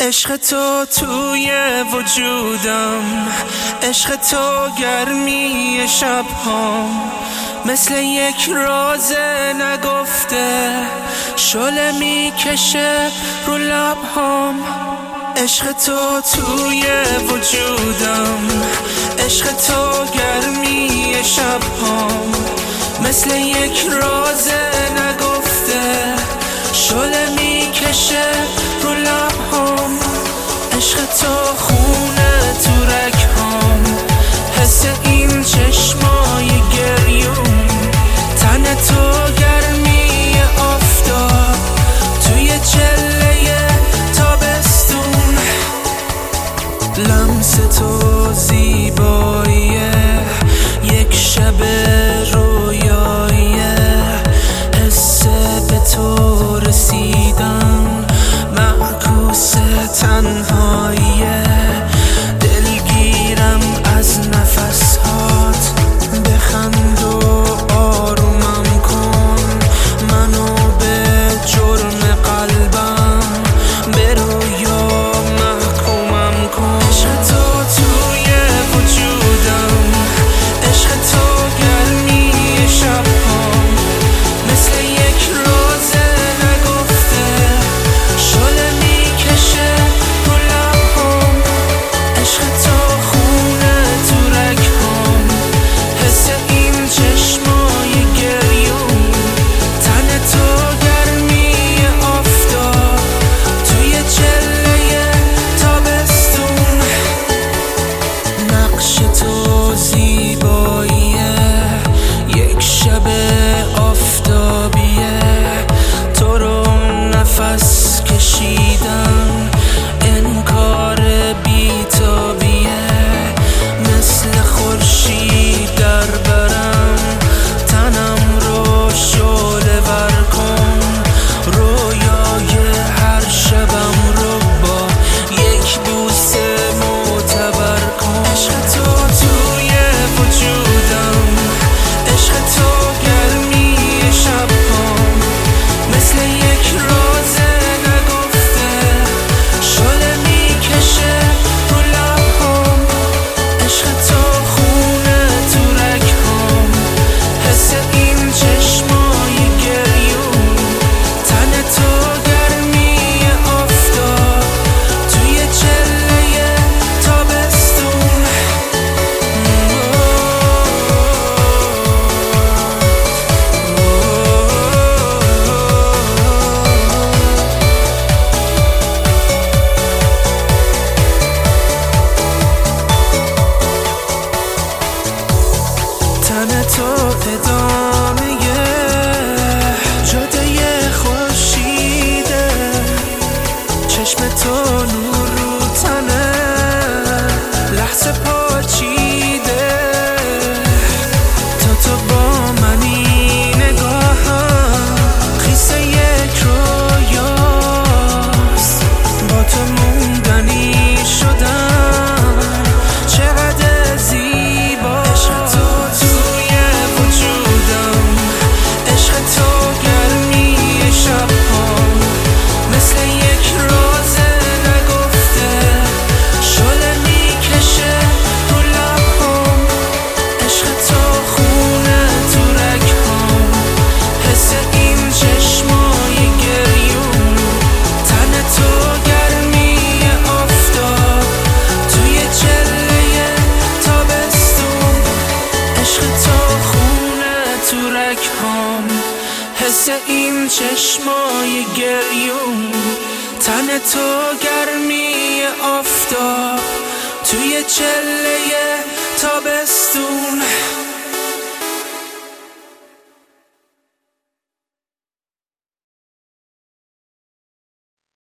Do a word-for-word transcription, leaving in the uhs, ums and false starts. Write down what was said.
عشق تو توی وجودم، عشق تو گرمی شبهام، مثل یک راز نگفته شعله میکشه رو لبهام. عشق تو توی وجودم، عشق تو گرمی شبهام، مثل یک راز نگفته شعله میکشه رو لبهام. عشق تو خونه تو رگهام، حس این چشمای گریون، تن تو گرمی آفتاب توی چله تابستون. لمس تو زیباییه، یک شب رویاییه، حس به تو رسیدن معکوس تنهاییه. دلگیرم از نفسهات، بخند و آرومم کن منو به جرم قلبم، به رویا محکومم کن. عشق تو توی وجودم، عشق تو گرمی شبهام، مثل یک راز نگفته شعله میکشه رو لبهام. عشق تو خونه تو رگهام، حس این چشمای گریون، تن تو گرمی آفتاب توی چله تابستون. نقش تو زیباییه، یک شب آفتابیه، تو رو نفس کشیدن انکار بیتابیه. مثل خورشید در برم، تنم رو شعله ور کن، رویای هر شبم رو با یک بوسه معتبر کن. عشق تو توی وجودم، عشق تو گرمی شبهام، مثل یک راز نگفته شعله میکشه رو لبهام. عشق تو خونه تو رگهام، حس این چشمای گریون، تن تو گرمی آفتاب توی چله تابستون. تن تو ادامه جاده خورشیده، چشم تو نور رو تنه لحظه پاچیده. تا تو با منی نگاهم خیسه یک رویاست، با تو موندنی شدم چقدر زیبا. عشق تو توی وجودم، عشق تو گرمی شبهام، مثل یک راز نگفته شعله میکشه رو لبهام. عشق تو خونه تو رگهام، حس این چشمای گریون، تن تو گرمی آفتاب توی چله تابستون. عشق تو خونه تو رگهام، حس این چشمای گریون، تن تو گرمی آفتاب توی چله تابستون.